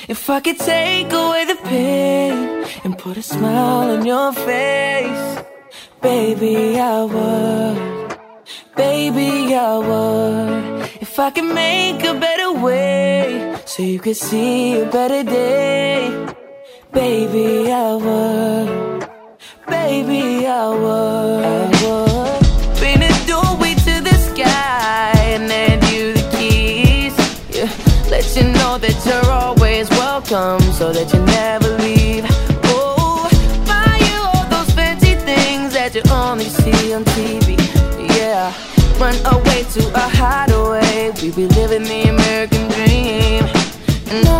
If I could take away the pain and put a smile on your face, baby, I would. Baby, I would. If I could make a better way so you could see a better day, baby, I would. Baby, I would. Paint a doorway to the sky and hand you the keys, yeah. Let you know that you're always welcome, so that you never leave. Oh, buy you all those fancy things that you only see on TV, yeah. Run away to a hideaway, we be living the American dream. No,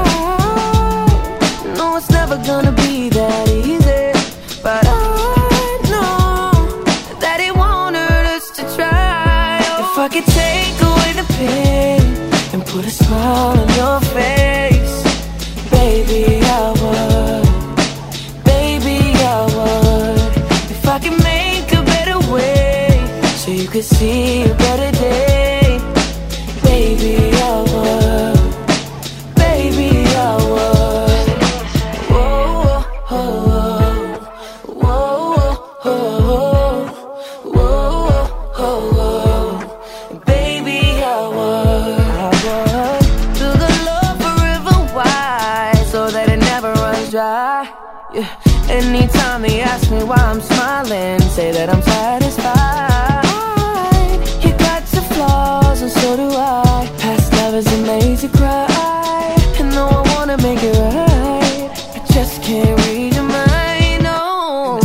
no, it's never gonna be that easy, but I know that it won't hurt us to try. If I could take away the pain and put a smile on your face, baby, I would. Baby, I would. If I could make a better way so you could see a better day, baby, I would. Baby, I would. Whoa, whoa, whoa, whoa, whoa, whoa, whoa. Baby, I would. Fill the love forever wide so that it never runs dry, yeah. Anytime they ask me why I'm smiling, say that I'm satisfied. You got your flaws and so do I. Past lovers that made you cry, and though I wanna make it right, I just can't read your mind, no.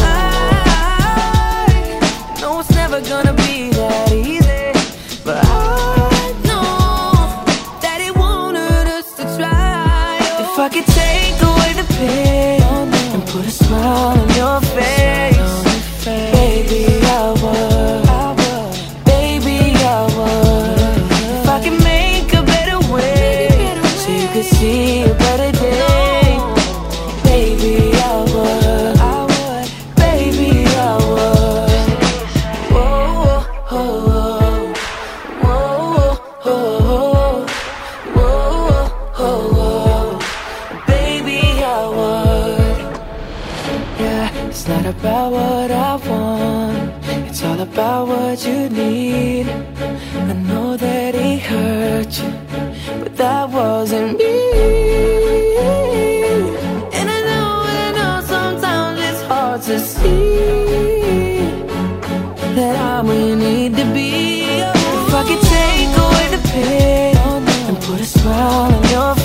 I know it's never gonna be that easy, but I know that it won't hurt us to try. If I could take away the pain and put a smile on your face, baby, I would. Baby, I would. If I could make a better way so you could see a better day, baby, I would. Baby, I would. Whoa, whoa, whoa, whoa, whoa, whoa, whoa. Baby, I would. Yeah, it's not about what I want, it's all about what you need. I know that he hurt you, but that wasn't me. And I know sometimes it's hard to see that I'm where you need to be. If I could take away the pain and put a smile on your face,